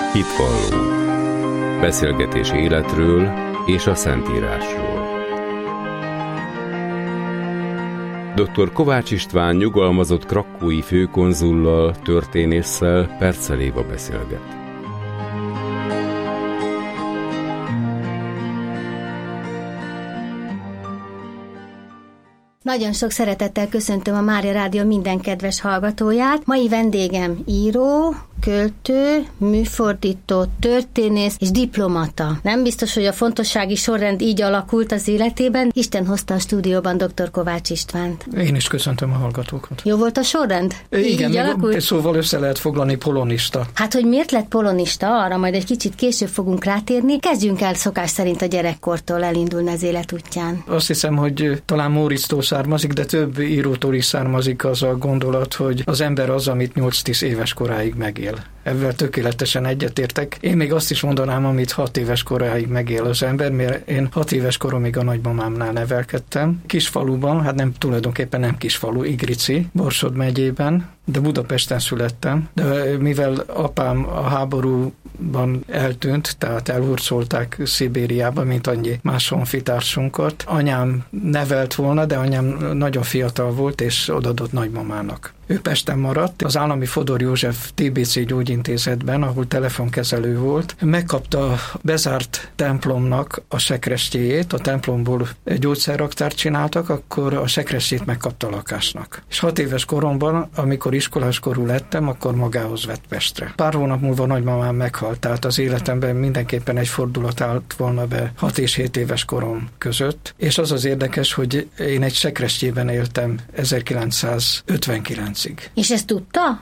Hitvalló. Beszélgetés életről és a Szentírásról. Dr. Kovács István nyugalmazott krakkói főkonzullal, történésszel Perccel Éva beszélget. Nagyon sok szeretettel köszöntöm a Mária Rádió minden kedves hallgatóját. Mai vendégem író, költő, műfordító, történész és diplomata. Nem biztos, hogy a fontossági sorrend így alakult az életében. Isten hozta a stúdióban dr. Kovács Istvánt. Én is köszöntöm a hallgatókat. Jó volt a sorrend? Igen, így alakult? Szóval össze lehet foglalni polonista. Hát, hogy miért lett polonista, arra majd egy kicsit később fogunk rátérni. Kezdjünk el szokás szerint a gyerekkortól elindulni az élet útján. Azt hiszem, hogy talán Móricztól származik, de több írótól is származik az a gondolat, hogy az ember az, amit 8-10 éves koráig megél. Ebben tökéletesen egyetértek. Én még azt is mondanám, amit 6 éves koráig megél az ember, mert én 6 éves koromig a nagymamámnál nevelkedtem. Kisfaluban, hát nem tulajdonképpen nem kisfalu, Igrici, Borsod megyében, de Budapesten születtem. De mivel apám a háborúban eltűnt, tehát elhurcolták Szibériába, mint annyi más honfitársunkat, anyám nevelt volna, de anyám nagyon fiatal volt, és odadott nagymamának. Ő Pesten maradt, az Állami Fodor József TBC gyógyintézetben, ahol telefonkezelő volt, megkapta a bezárt templomnak a sekrestjéjét, a templomból gyógyszerraktárt csináltak, akkor a sekrestjét megkapta a lakásnak. És 6 éves koromban, amikor iskoláskorú lettem, akkor magához vett Pestre. Pár hónap múlva nagymamám meghalt, tehát az életemben mindenképpen egy fordulat állt volna be 6 és 7 éves korom között, és az az érdekes, hogy én egy sekrestjében éltem 1959. És ezt tudta?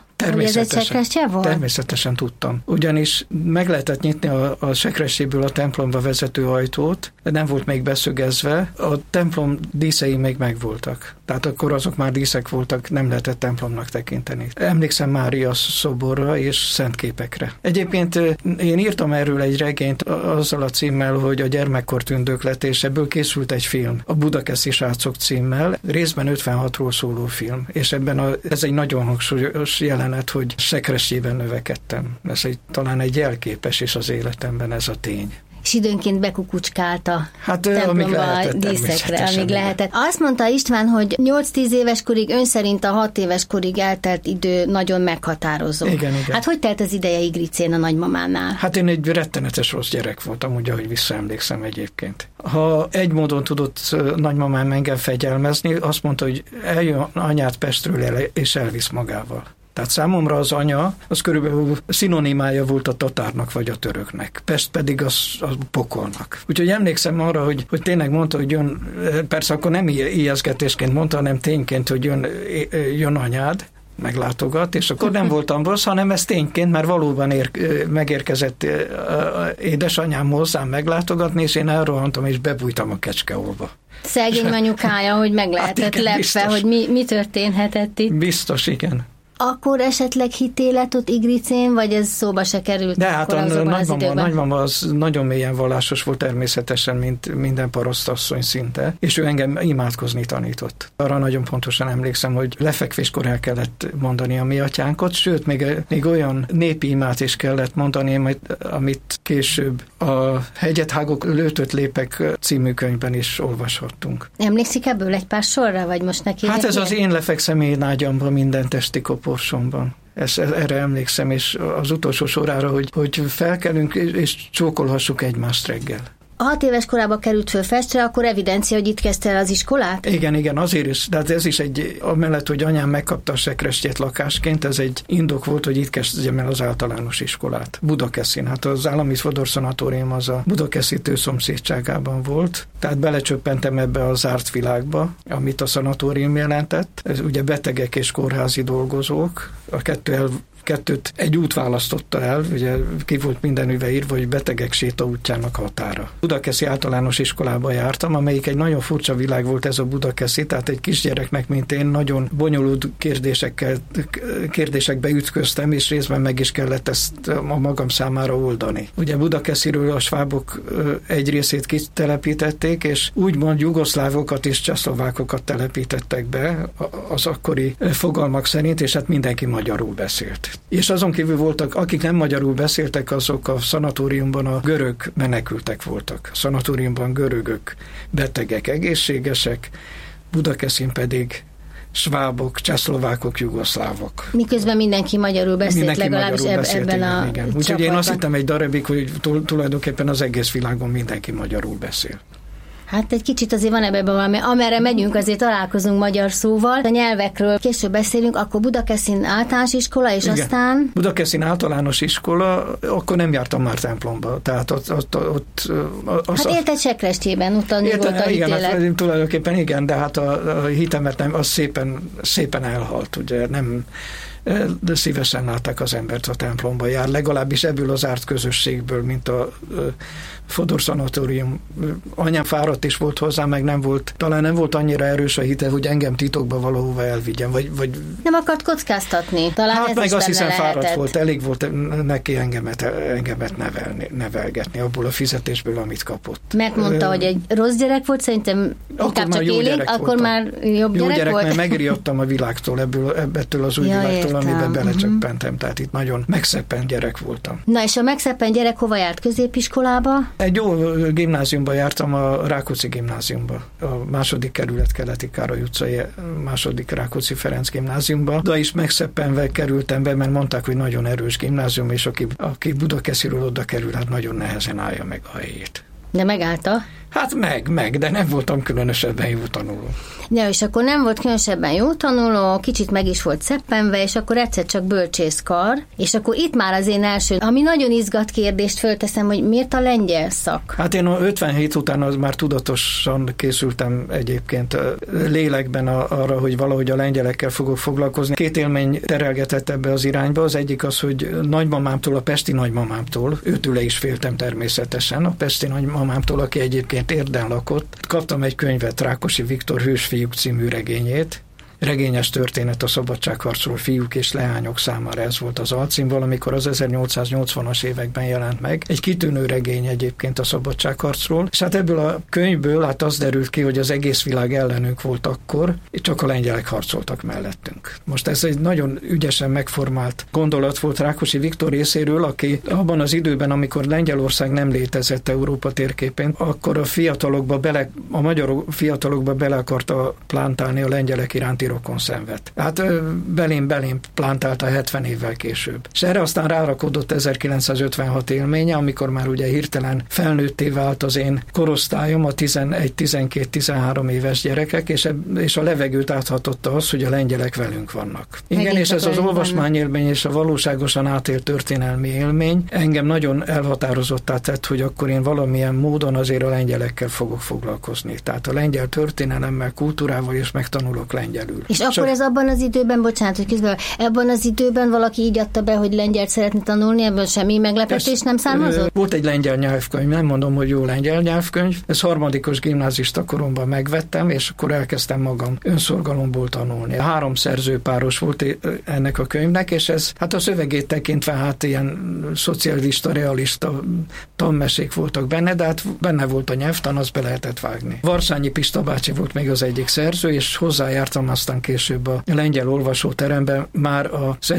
Természetesen tudtam. Ugyanis meg lehetett nyitni a sekrestjéből a templomba vezető ajtót, de nem volt még beszögezve, a templom díszei még megvoltak. Tehát akkor azok már díszek voltak, nem lehetett templomnak tekinteni. Emlékszem Mária szoborra és szentképekre. Egyébként én írtam erről egy regényt azzal a címmel, hogy a gyermekkor tündöklet, és ebből készült egy film, a Budakeszi srácok címmel, részben 56-ról szóló film, és ebben ez egy nagyon hangsúlyos jelenet, hogy sekrestjében növekedtem. Ez talán egy jelképes is az életemben ez a tény. És időnként bekukucskált a templomba a díszekre, amíg lehetett. Azt mondta István, hogy 8-10 éves korig, ön szerint a 6 éves korig eltelt idő nagyon meghatározó. Igen. Hát hogy telt az ideje Igricén a nagymamánál? Hát én egy rettenetes rossz gyerek voltam, ugye, ahogy visszaemlékszem egyébként. Ha egy módon tudott nagymamám engem fegyelmezni, azt mondta, hogy eljön anyát Pestről és elvisz magával. Tehát számomra az anya, az körülbelül szinonimája volt a tatárnak vagy a töröknek. Pest pedig az pokolnak. Úgyhogy emlékszem arra, hogy tényleg mondta, hogy jön, persze akkor nem ijeszgetésként mondta, hanem tényként, hogy jön anyád, meglátogat, és akkor nem voltam rossz, hanem ez tényként, mert valóban megérkezett édesanyám hozzám meglátogatni, és én elrohantam, és bebújtam a kecskeolba. Szegény anyukája, hogy meg lehetett lepve, biztos. Hogy mi történhetett itt. Biztos, igen. Akkor esetleg hitélet ott Igricén, vagy ez szóba se került? De hát a nagymama az nagyon mélyen vallásos volt természetesen, mint minden parasztasszony szinte, és ő engem imádkozni tanított. Arra nagyon pontosan emlékszem, hogy lefekvéskor el kellett mondani a mi atyánkot, sőt, még olyan népi imát is kellett mondani, amit később a Hegyet hágok, lőtött lépek című könyvben is olvashattunk. Emlékszik ebből egy pár sorra, vagy most neki? Hát ez az én lefekszem én ágyamban minden testi koporsomban. Erre emlékszem, és az utolsó sorára, hogy felkelünk és csókolhassuk egymást reggel. A 6 éves korában került föl Pestre, akkor evidencia, hogy itt kezdte el az iskolát? Igen, azért is. De ez is amellett, hogy anyám megkapta a sekrestjét lakásként, ez egy indok volt, hogy itt kezdjem el az általános iskolát. Budakeszin. Hát az Állami Fodor Szanatórium az a Budakeszi szomszédságában volt, tehát belecsöppentem ebbe a zárt világba, amit a szanatórium jelentett. Ez ugye betegek és kórházi dolgozók, a kettőt egy út választotta el, ugye ki volt mindenüve írva, hogy betegek sétaútjának határa. Budakeszi általános iskolába jártam, amelyik egy nagyon furcsa világ volt ez a Budakeszi, tehát egy kisgyereknek, mint én, nagyon bonyolult kérdésekbe ütköztem, és részben meg is kellett ezt a magam számára oldani. Ugye Budakesziről a svábok egy részét kitelepítették, és úgymond jugoszlávokat és csehszlovákokat telepítettek be az akkori fogalmak szerint, és hát mindenki magyarul beszélt. És azon kívül voltak, akik nem magyarul beszéltek, azok a szanatóriumban a görög menekültek voltak. A szanatóriumban görögök, betegek, egészségesek, Budakeszin pedig svábok, csehszlovákok, jugoszlávok. Miközben mindenki magyarul beszélt, legalábbis ebben a igen. Úgyhogy én azt hittem egy darabig, hogy tulajdonképpen az egész világon mindenki magyarul beszél. Hát egy kicsit azért van ebben valami, amerre megyünk, azért találkozunk magyar szóval. A nyelvekről később beszélünk, akkor Budakeszin általános iskola, és igen. Aztán... Budakeszin általános iskola, akkor nem jártam már templomba. Tehát hát élt egy Sekrestjében, utána volt a hitélet. Igen, tulajdonképpen igen, de hát a hitemet nem, az szépen elhalt, ugye nem... de szívesen látták az embert, a templomba jár, legalábbis ebből az árt közösségből, mint a Fodor szanatórium. Anyám fáradt is volt hozzá, meg talán nem volt annyira erős a hite, hogy engem titokba valahova elvigyen, vagy... Nem akart kockáztatni, talán hát ez meg azt hiszem fáradt volt, elég volt neki engemet nevelgetni abból a fizetésből, amit kapott. Megmondta, hogy egy rossz gyerek volt, szerintem inkább csak élénk, akkor már jobb gyerek volt. Mert megriadtam a világtól, ebből az új világtól, amiben belecsöppentem, tehát itt nagyon megszeppent gyerek voltam. Na és a megszeppent gyerek hova járt, középiskolába? Egy jó gimnáziumba jártam, a Rákóczi gimnáziumba, a második kerület Keleti Károly utcai második Rákóczi Ferenc gimnáziumba, de is megszeppenve kerültem be, mert mondták, hogy nagyon erős gimnázium, és aki Budakesziről oda kerül, hát nagyon nehezen állja meg a helyét. De megállta? Hát meg, de nem voltam különösebben jó tanuló. Ja, és akkor nem volt különösebben jó tanuló, kicsit meg is volt szeppenve, és akkor egyszer csak bölcsészkar, és akkor itt már az én első, ami nagyon izgat kérdést fölteszem, hogy miért a lengyel szak? Hát én 57 után az már tudatosan készültem egyébként lélekben arra, hogy valahogy a lengyelekkel fogok foglalkozni. Két élmény terelgetett ebbe az irányba. Az egyik az, hogy nagymamámtól, a pesti nagymamámtól, őtőle is féltem természetesen, a pesti nagymamámtól, aki egyébként Érden lakott. Kaptam egy könyvet, Rákosi Viktor Hősfiúk című regényét. Regényes történet a szabadságharcról fiúk és leányok számára, ez volt az alcím, valamikor az 1880-as években jelent meg. Egy kitűnő regény egyébként a szabadságharcról, és hát ebből a könyvből hát az derült ki, hogy az egész világ ellenünk volt akkor, és csak a lengyelek harcoltak mellettünk. Most ez egy nagyon ügyesen megformált gondolat volt Rákosi Viktor részéről, aki abban az időben, amikor Lengyelország nem létezett Európa térképén, akkor a magyar fiatalokba bele akarta plántálni a lengyelek iránti rokonszenvet. Hát belém plántálta 70 évvel később. És erre aztán rárakodott 1956 élménye, amikor már ugye hirtelen felnőtté vált az én korosztályom, a 11, 12, 13 éves gyerekek, és a levegőt áthatotta az, hogy a lengyelek velünk vannak. Igen, és ez az olvasmányélmény és a valóságosan átélt történelmi élmény engem nagyon elhatározottá tett, hogy akkor én valamilyen módon azért a lengyelekkel fogok foglalkozni. Tehát a lengyel történelemmel, kultúrával, és megtanulok lengyelül. És akkor ez abban az időben, bocsánat, hogy közben, ebben az időben valaki így adta be, hogy lengyelt szeretne tanulni, ebből semmi meglepetés nem származott? Volt egy lengyel nyelvkönyv, nem mondom, hogy jó lengyel nyelvkönyv. Ez harmadikos gimnázista koromban megvettem, és akkor elkezdtem magam önszorgalomból tanulni. 3 szerzőpáros volt ennek a könyvnek, és ez, hát a szövegét tekintve, hát ilyen szocialista, realista tanmesék voltak benne, de hát benne volt a nyelvtan, az be lehetett vágni. Varsányi Pista bácsi volt még az egyik szerző, és hozzájártam aztán később a lengyel olvasóteremben már az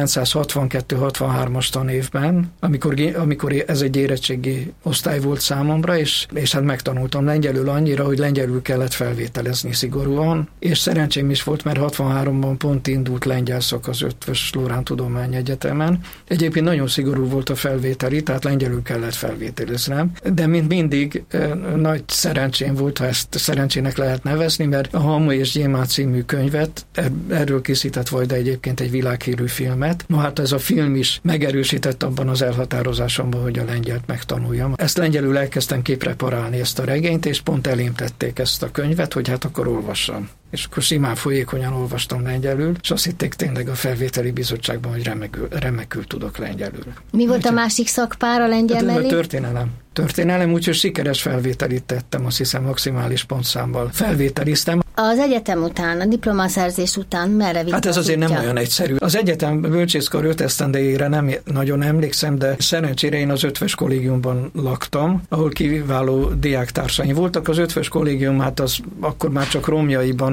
1962-63-as tanévben, amikor ez egy érettségi osztály volt számomra, és hát megtanultam lengyelül annyira, hogy lengyelül kellett felvételezni szigorúan, és szerencsém is volt, mert 63-ban pont indult lengyel szak az Eötvös Loránd Tudományegyetemen. Egyébként nagyon szigorú volt a felvételi, tehát lengyelül kellett felvételeznem, de mint mindig nagy szerencsém volt, ha ezt szerencsének lehet nevezni, mert a Hamu és Gyémánt című könyvet, erről készített Vajda egyébként egy világhírű filmet. No hát ez a film is megerősített abban az elhatározásomban, hogy a lengyelt megtanuljam. Ezt lengyelül elkezdtem képreparálni ezt a regényt, és pont elém tették ezt a könyvet, hogy hát akkor olvassam. És akkor simán folyékonyan olvastam lengyelül, és azt hitték tényleg a felvételi bizottságban, hogy remekül tudok lengyelül. Mi volt a másik szakpár a lengyel mellé? Történelem, úgyhogy sikeres felvételit tettem, azt hiszem maximális pontszámmal felvételiztem. Az egyetem után, a diplomaszerzés után merre vitt? Hát ez azért nem olyan egyszerű. Az egyetem bölcsészkar 5 esztendejére nem nagyon emlékszem, de szerencsére én az Eötvös kollégiumban laktam, ahol kiváló diáktársaim voltak. Az Eötvös kollégium, hát az akkor már csak romjaiban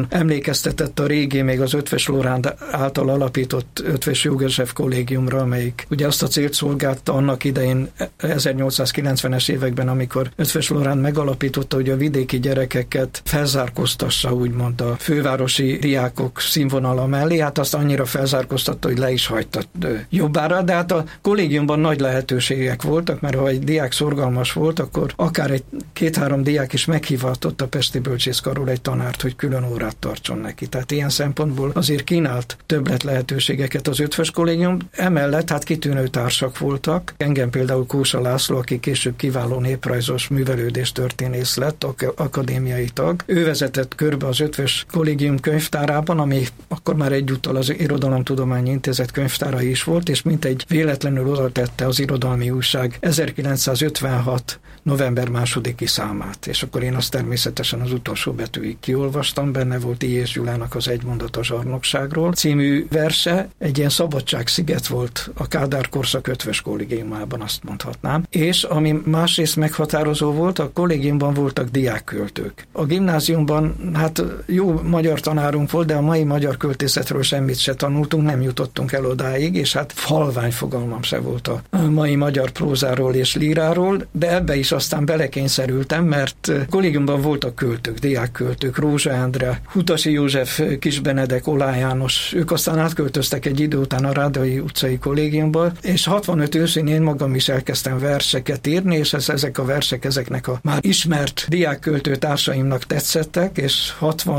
emlékeztetett a régi, még az Eötvös Loránd által alapított Eötvös József kollégiumra, amelyik ugye azt a célt szolgálta annak idején 1890-es években, amikor Eötvös Loránd megalapította, hogy a vidéki gyerekeket felzárkóztassa, úgymond a fővárosi diákok színvonala mellé, hát azt annyira felzárkóztatta, hogy le is hagyta jobbára, de hát a kollégiumban nagy lehetőségek voltak, mert ha egy diák szorgalmas volt, akkor akár egy 2-3 diák is meghívatott a Pesti Bölcsészkarról egy tanárt, hogy külön órát tartson neki. Tehát ilyen szempontból azért kínált többlet lehetőségeket az Eötvös kollégium. Emellett hát kitűnő társak voltak. Engem például Kósa László, aki később kiváló néprajzos művelődés történész lett, akadémiai tag. Ő vezetett körbe az Eötvös kollégium könyvtárában, ami akkor már egyúttal az Irodalomtudományi Intézet könyvtára is volt, és mintegy véletlenül oda tette az Irodalmi Újság 1956. november 2. számát, és akkor én azt természetesen az utolsó betűig kiolvastam, benne volt I.S. Gyulának az Egy mondat a zsarnokságról című verse, egy ilyen szabadságsziget volt a Kádár korszak Eötvös kollégiumában, azt mondhatnám, és ami másrészt meghatározó volt, a kollégiumban voltak diákköltők. A gimnáziumban hát jó magyar tanárunk volt, de a mai magyar költészetről semmit se tanultunk, nem jutottunk el odáig, és hát halvány fogalmam se volt a mai magyar prózáról és líráról, de ebbe is aztán belekényszerültem, mert kollégiumban voltak költők, diákköltők, Rózsa Endre, Hutasi József, Kis Benedek, Olá János, ők aztán átköltöztek egy idő után a Rádai utcai kollégiumba, és 65 őszén én magam is elkezdtem verseket írni, és ezek a versek ezeknek a már ismert diákköltő társaimnak tetszettek, és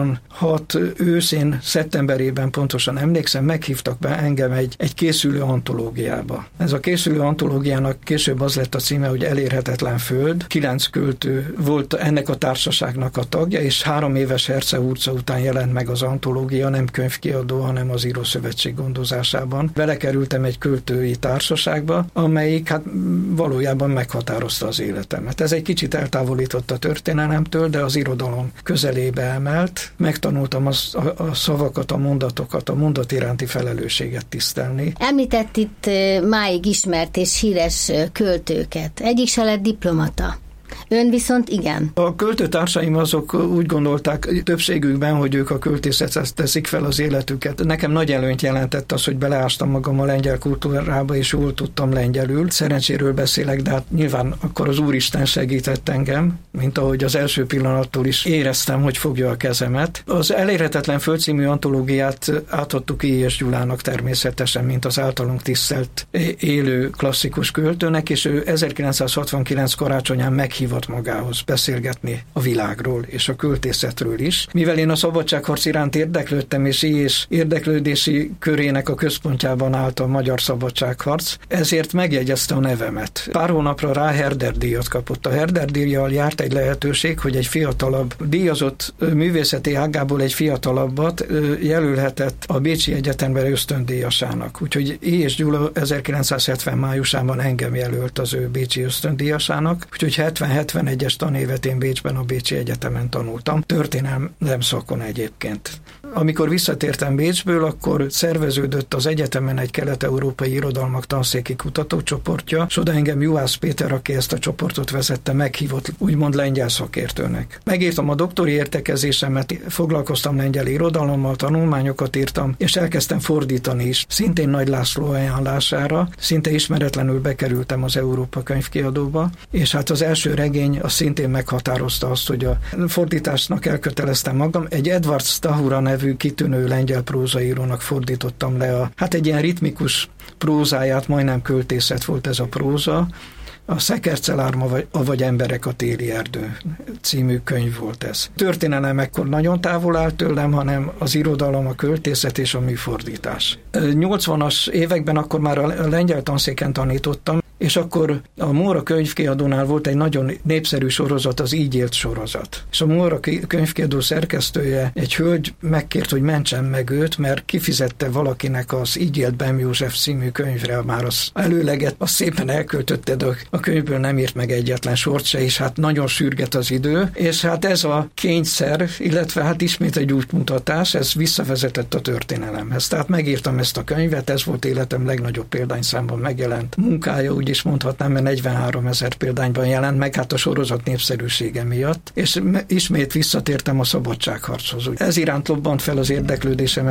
66 őszén, szeptemberében pontosan emlékszem, meghívtak be engem egy készülő antológiába. Ez a készülő antológiának később az lett a címe, hogy Elérhetetlen föld. 9 költő volt ennek a társaságnak a tagja, és 3 éves Herce-Hurca után jelent meg az antológia, nem könyvkiadó, hanem az Írószövetség gondozásában. Belekerültem egy költői társaságba, amelyik hát valójában meghatározta az életemet. Ez egy kicsit eltávolított a történelemtől, de az irodalom közelébe emelt. Megtanultam a szavakat, a mondatokat, a mondat iránti felelősséget tisztelni. Említett itt máig ismert és híres költőket. Egyik se lett diplomata. Ön viszont igen. A költőtársaim azok úgy gondolták többségükben, hogy ők a költészethez teszik fel az életüket. Nekem nagy előnyt jelentett az, hogy beleástam magam a lengyel kultúrába, és jól tudtam lengyelül. Szerencséről beszélek, de hát nyilván akkor az Úristen segített engem, mint ahogy az első pillanattól is éreztem, hogy fogja a kezemet. Az Elérhetetlen föld című antológiát átadtuk I.S. Gyulának természetesen, mint az általunk tisztelt élő klasszikus költőnek, és ő 1969 karácsonyán meghívott magához beszélgetni a világról és a költészetről is. Mivel én a szabadságharc iránt érdeklődtem, és érdeklődési körének a központjában állt a magyar szabadságharc, ezért megjegyezte a nevemet. Pár hónapra rá Herder díjat kapott. A Herder díjjal járt egy lehetőség, hogy egy fiatalabb, díjazott művészeti ágából egy fiatalabbat jelölhetett a Bécsi Egyetemben ösztöndíjasának. Úgyhogy I.S. Gyula 1970 májusában engem jelölt az ő bécsi ösztöndíjasának, úgyhogy 71-es tanévet én Bécsben a Bécsi Egyetemen tanultam, történelem szakon egyébként. Amikor visszatértem Bécsből, akkor szerveződött az egyetemen egy kelet-európai irodalmak tanszéki kutatócsoportja, és oda engem Juhász Péter, aki ezt a csoportot vezette, meghívott úgymond lengyel szakértőnek. Megírtam a doktori értekezésemet, foglalkoztam lengyel irodalommal, tanulmányokat írtam, és elkezdtem fordítani is, szintén Nagy László ajánlására, szinte ismeretlenül bekerültem az Európa könyvkiadóba, és hát az első regény az szintén meghatározta azt, hogy a fordításnak elköteleztem magam. Egy Edward Stahura nevű kitűnő lengyel prózaírónak fordítottam le egy ilyen ritmikus prózáját, majdnem költészet volt ez a próza. A Szekercelárma vagy Emberek a téli erdő című könyv volt ez. Történelem ekkor nagyon távol állt tőlem, hanem az irodalom, a költészet és a műfordítás. 80-as években akkor már a lengyel tanszéken tanítottam, és akkor a Móra könyvkiadónál volt egy nagyon népszerű sorozat, az Így élt sorozat. És a Móra könyvkiadó szerkesztője, egy hölgy megkért, hogy mentsem meg őt, mert kifizette valakinek az Így élt Bem József című könyvre már az előleget, azt szépen elköltötte, de a könyvből nem írt meg egyetlen sort se, és hát nagyon sürget az idő, és hát ez a kényszer, illetve hát ismét egy útmutatás, ez visszavezetett a történelemhez. Tehát megírtam ezt a könyvet, ez volt életem legnagyobb példányszámban megjelent munkája, ugye is mondhatnám, mert 43 000 példányban jelent meg, hát a sorozat népszerűsége miatt, és ismét visszatértem a szabadságharchoz. Ez iránt lobbant fel az érdeklődésem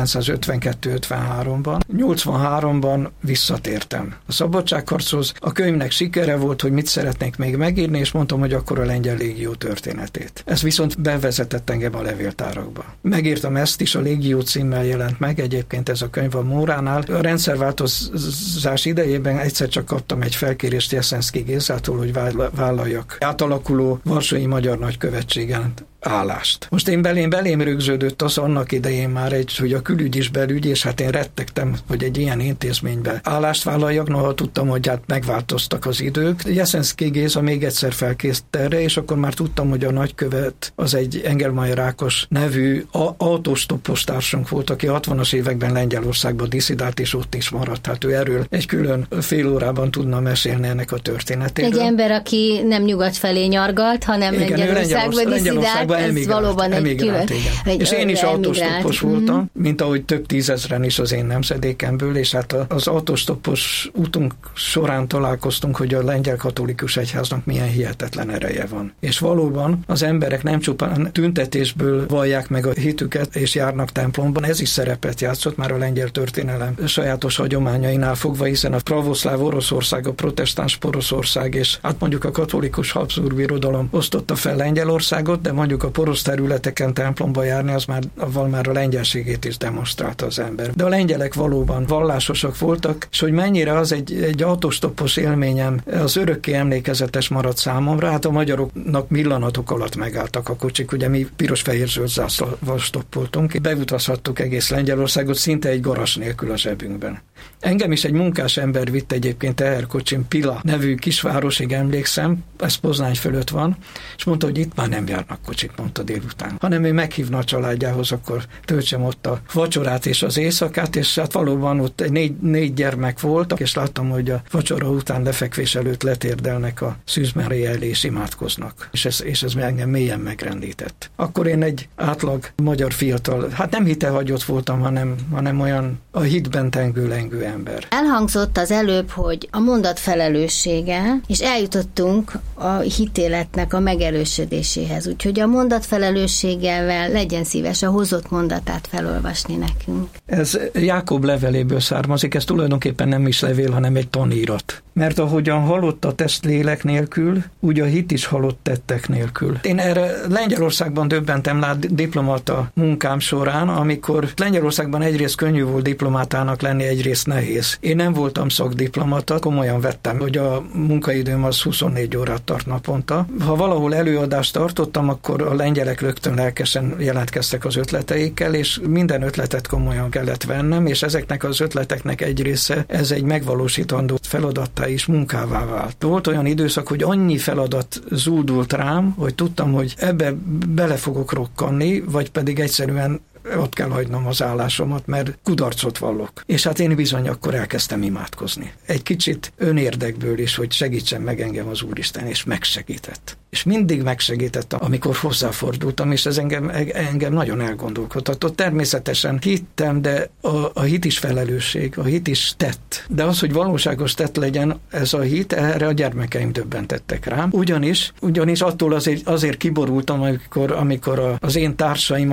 1952-53-ban. 83-ban visszatértem a szabadságharchoz. A könyvnek sikere volt, hogy mit szeretnék még megírni, és mondtam, hogy akkor a lengyel légió történetét. Ez viszont bevezetett engem a levéltárakba. Megírtam ezt is, a Légió címmel jelent meg, egyébként ez a könyv a Móránál. A rendszerváltozás idejében egyszer csak kaptam egy felkérést Jeszenszky Gézától, hogy vállaljak átalakuló Varsói Magyar Nagykövetségen állást. Most belém rögződött az annak idején már hogy a külügy is belügy, és hát én rettegtem, hogy egy ilyen intézménybe állást vállaljak, noha tudtam, hogy hát megváltoztak az idők. Jeszenszky Géza még egyszer felkészült erre, és akkor már tudtam, hogy a nagykövet az egy Engelmeier Ákos nevű autóstoppos társunk volt, aki 60-as években Lengyelországban disszidált, és ott is maradt. Hát ő erről egy külön fél órában tudna mesélni ennek a történetéről. Egy ember, aki nem nyugat felé nyargalt, hanem Lengyelországban disszidált. Ez valóban egy külön. És én is autóstoppos voltam, mint ahogy több tízezren is az én nemzedékemből, és hát az autóstoppos útunk során találkoztunk, hogy a lengyel katolikus egyháznak milyen hihetetlen ereje van. És valóban az emberek nem csupán tüntetésből vallják meg a hitüket, és járnak templomban, ez is szerepet játszott már a lengyel történelem sajátos hagyományainál fogva, hiszen a pravoszláv Oroszország, a protestáns Poroszország, és hát mondjuk a katolikus Habsburg birodalom osztotta fel Lengyelországot, de mondjuk a porosz területeken templomba járni, avval már a lengyelségét is demonstrálta az ember. De a lengyelek valóban vallásosak voltak, és hogy mennyire az egy autóstoppos élményem, az örökké emlékezetes maradt számomra, hát a magyaroknak pillanatok alatt megálltak a kocsik, ugye mi piros-fehér-zöld zászlóval stoppoltunk, beutazhattuk egész Lengyelországot szinte egy garas nélkül a zsebünkben. Engem is egy munkás ember vitt egyébként teherkocsin, Pila nevű kisvárosig emlékszem, ez Poznány fölött van, és mondta, hogy itt már nem járnak kocsik, mondta délután, hanem ő meghívna a családjához, akkor töltsem ott a vacsorát és az éjszakát, és hát valóban ott négy gyermek voltak, és láttam, hogy a vacsora után lefekvés előtt letérdelnek a Szűz Mária elé és imádkoznak. És ez engem mélyen megrendített. Akkor én egy átlag magyar fiatal, hát nem hitehagyott voltam, hanem olyan a hitben tengő-lengő ember. Elhangzott az előbb, hogy a mondat felelőssége, és eljutottunk a hitéletnek a megerősödéséhez. Úgyhogy a mondat felelősséggel legyen szíves a hozott mondatát felolvasni nekünk. Ez Jákob leveléből származik, ez tulajdonképpen nem is levél, hanem egy tanírat. Mert ahogyan halott a test lélek nélkül, úgy a hit is halott tettek nélkül. Én erre Lengyelországban döbbentem diplomata munkám során, amikor Lengyelországban egyrészt könnyű volt diplomátának lenni, egyrészt nehéz. Én nem voltam szakdiplomata, komolyan vettem, hogy a munkaidőm az 24 órát tart naponta. Ha valahol előadást tartottam, akkor a lengyelek rögtön lelkesen jelentkeztek az ötleteikkel, és minden ötletet komolyan kellett vennem, és ezeknek az ötleteknek egy része, ez egy megvalósítandó feladattá is munkává vált. Volt olyan időszak, hogy annyi feladat zúdult rám, hogy tudtam, hogy ebbe bele fogok rokkanni, vagy pedig egyszerűen ott kell hagynom az állásomat, mert kudarcot vallok. És hát én bizony akkor elkezdtem imádkozni. Egy kicsit önérdekből is, hogy segítsen meg engem az Úristen, és megsegített. És mindig megsegített, amikor hozzáfordultam, és ez engem nagyon elgondolkodhatott. Természetesen hittem, de a hit is felelősség, a hit is tett. De az, hogy valóságos tett legyen ez a hit, erre a gyermekeim döbbentettek rám. Ugyanis attól azért kiborultam, amikor az én társaim,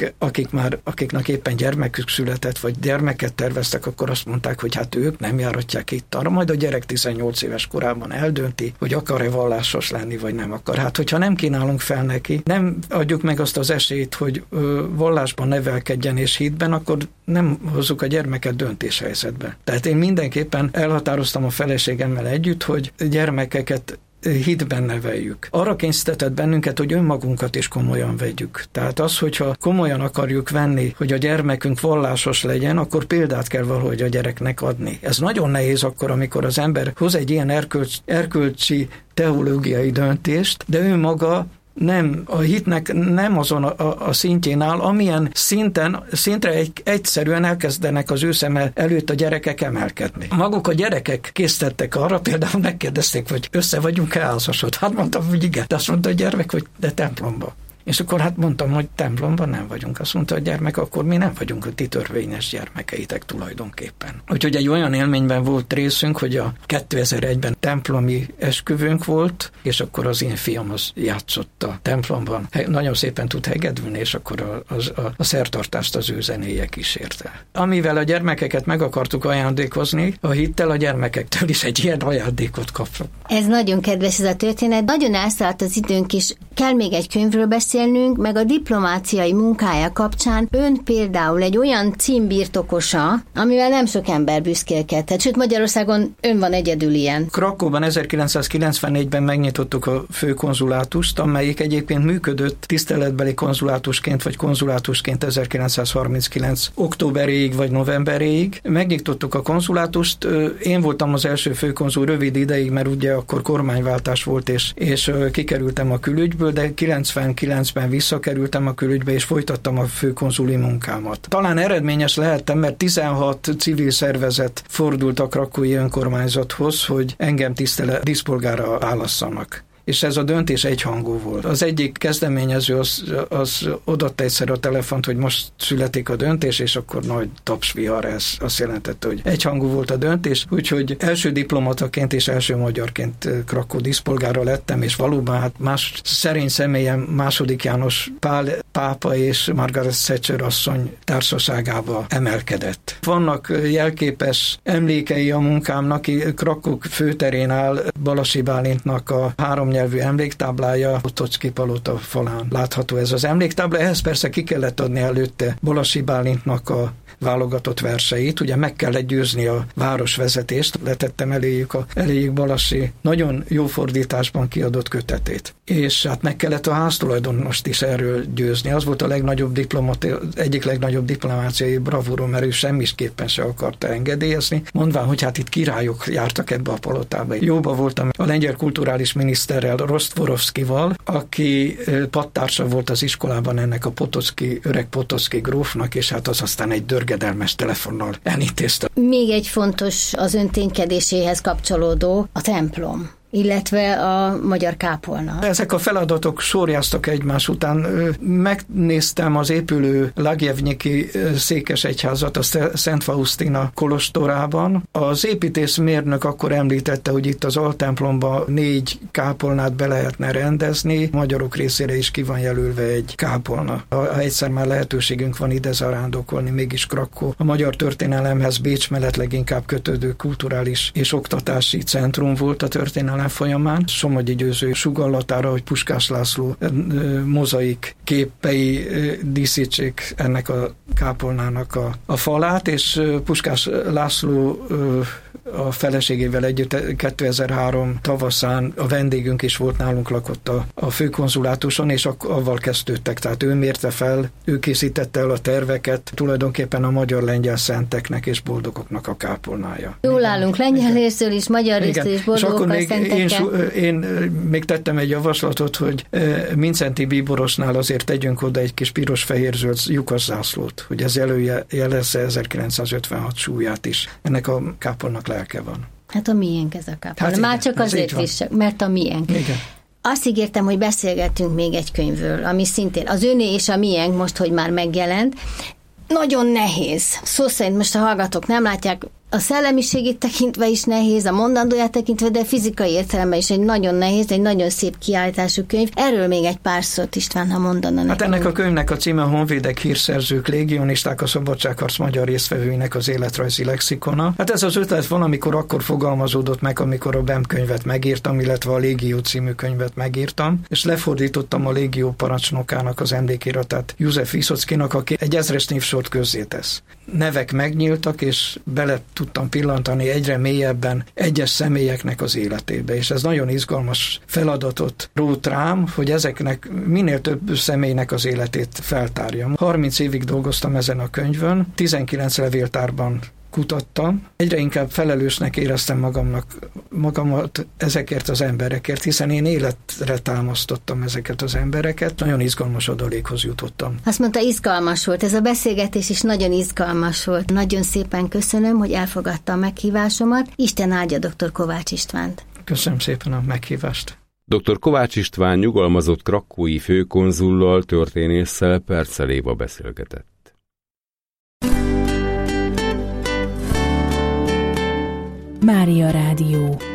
akiknek éppen gyermekük született, vagy gyermeket terveztek, akkor azt mondták, hogy hát ők nem járatják itt arra, majd a gyerek 18 éves korában eldönti, hogy akar-e vallásos lenni, vagy nem akar. Hát, hogyha nem kínálunk fel neki, nem adjuk meg azt az esélyt, hogy vallásban nevelkedjen és hitben, akkor nem hozzuk a gyermeket döntéshelyzetbe. Tehát én mindenképpen elhatároztam a feleségemmel együtt, hogy gyermekeket hitben neveljük. Arra kényszerített bennünket, hogy önmagunkat is komolyan vegyük. Tehát az, hogyha komolyan akarjuk venni, hogy a gyermekünk vallásos legyen, akkor példát kell valahogy a gyereknek adni. Ez nagyon nehéz akkor, amikor az ember hoz egy ilyen erkölcsi teológiai döntést, de ő maga a hitnek nem azon a szintjén áll, amilyen szintre egyszerűen elkezdenek az ő szeme előtt a gyerekek emelkedni. Maguk a gyerekek késztettek arra, például megkérdezték, hogy össze vagyunk-e házasod. Hát mondtam, hogy igen. De azt mondta a gyermek, hogy de templomba. És akkor hát mondtam, hogy templomban nem vagyunk. Azt mondta a gyermek, akkor mi nem vagyunk a ti törvényes gyermekeitek tulajdonképpen. Úgyhogy egy olyan élményben volt részünk, hogy a 2001-ben templomi esküvőnk volt, és akkor az én fiam az játszott a templomban. Nagyon szépen tud hegedülni, és akkor a szertartást az ő zenéje kísérte. Amivel a gyermekeket meg akartuk ajándékozni, a hittel a gyermekektől is egy ilyen ajándékot kapnak. Ez nagyon kedves ez a történet. Nagyon elszállt az időnk is. Kell még egy könyvről beszélnünk, meg a diplomáciai munkája kapcsán ön például egy olyan címbirtokosa, amivel nem sok ember büszkélkedhet. Sőt, Magyarországon ön van egyedül ilyen. Krakóban 1994-ben megnyitottuk a főkonzulátust, amelyik egyébként működött tiszteletbeli konzulátusként vagy konzulátusként 1939. októberéig vagy novemberéig. Megnyitottuk a konzulátust. Én voltam az első főkonzul rövid ideig, mert ugye akkor kormányváltás volt, és kikerültem a külügyből, de 99-ben visszakerültem a külügybe, és folytattam a főkonzuli munkámat. Talán eredményes lehettem, mert 16 civil szervezet fordult a krakói önkormányzathoz, hogy engem díszpolgárra válasszanak. És ez a döntés egyhangú volt. Az egyik kezdeményező az odaadta egyszer a telefont, hogy most születik a döntés, és akkor nagy tapsvihar, ez azt jelentette, hogy egyhangú volt a döntés, úgyhogy első diplomataként és első magyarként Krakó díszpolgára lettem, és valóban hát más szerény személyem második János Pál pápa és Margaret Thatcher asszony társaságába emelkedett. Vannak jelképes emlékei a munkámnak, Krakó főterén áll Balasi Bálintnak a 3 nyelvű emléktáblája, Potocki palota falán látható ez az emléktábla. Ehhez persze ki kellett adni előtte Balasi Bálintnak a válogatott verseit, ugye meg kellett győzni a városvezetést, letettem eléjük Balasi nagyon jó fordításban kiadott kötetét. És hát meg kellett a háztulajdonost is erről győzni. Az volt a egyik legnagyobb diplomáciai bravúrom, mert ő semmiképpen se akarta engedélyezni, mondván, hogy hát itt királyok jártak ebbe a palotába. Jóba voltam a lengyel kulturális miniszterrel, Rostvorovszkival, aki pattársa volt az iskolában ennek a öreg Potocki grófnak, és hát az aztán egy dörgedelmes telefonnal elintézte. Még egy fontos az ön ténykedéséhez kapcsolódó a templom, illetve a magyar kápolna. Ezek a feladatok sorjáztak egymás után. Megnéztem az épülő Lagjevnyiki székesegyházat a Szent Faustina kolostorában. Az építészmérnök akkor említette, hogy itt az altemplomban 4 kápolnát be lehetne rendezni. A magyarok részére is ki van jelölve egy kápolna. Ha egyszer már lehetőségünk van ide zarándokolni, mégis Krakó a magyar történelemhez Bécs mellett leginkább kötődő kulturális és oktatási centrum volt a történelem folyamán. Somogyi Győző sugallatára, hogy Puskás László mozaik képei díszítsék ennek a kápolnának a falát, és Puskás László a feleségével együtt 2003 tavaszán a vendégünk is volt nálunk, lakott a főkonzulátuson, és avval kezdődtek. Tehát ő mérte fel, ő készítette el a terveket, tulajdonképpen a magyar-lengyel szenteknek és boldogoknak a kápolnája. Jól állunk lengyel részről is, magyar részről is, boldogok a szentekkel. Én még tettem egy javaslatot, hogy Mincenti bíborosnál azért tegyünk oda egy kis piros-fehér-zöld lyukas zászlót, hogy ez jelezze 1956 súlyát is. Ennek a kápolnak lelke van. Hát a miénk ez a kápolna. Hát már csak azért is, mert a miénk. Igen. Azt ígértem, hogy beszélgetünk még egy könyvről, ami szintén az öné és a miénk most, hogy már megjelent. Nagyon nehéz. Szó szerint most a hallgatók nem látják, a szellemiségét tekintve is nehéz, a mondandóját tekintve, de fizikai értelemben is egy nagyon nehéz, egy nagyon szép kiállítású könyv. Erről még egy pár szót, István, ha mondana nekem. Hát ennek a könyvnek a címe Honvédek, hírszerzők, légionisták, a szabadságharc magyar résztvevőinek az életrajzi lexikona. Hát ez az ötlet van, amikor akkor fogalmazódott meg, amikor a BEM könyvet megírtam, illetve a Légió című könyvet megírtam, és lefordítottam a Légió parancsnokának az emlékiratát József Viszockinak, aki egy ezres névsort közzétesz. Nevek megnyíltak, és bele tudtam pillantani egyre mélyebben egyes személyeknek az életébe, és ez nagyon izgalmas feladatot rótt rám, hogy ezeknek minél több személynek az életét feltárjam. 30 évig dolgoztam ezen a könyvön, 19 levéltárban kutattam. Egyre inkább felelősnek éreztem magamat ezekért az emberekért, hiszen én életre támasztottam ezeket az embereket. Nagyon izgalmas adalékhoz jutottam. Azt mondta, izgalmas volt. Ez a beszélgetés is nagyon izgalmas volt. Nagyon szépen köszönöm, hogy elfogadta a meghívásomat. Isten áldja dr. Kovács Istvánt. Köszönöm szépen a meghívást. Dr. Kovács István nyugalmazott krakkói főkonzullal, történésszel Percel Éva beszélgetett. Mária Rádió.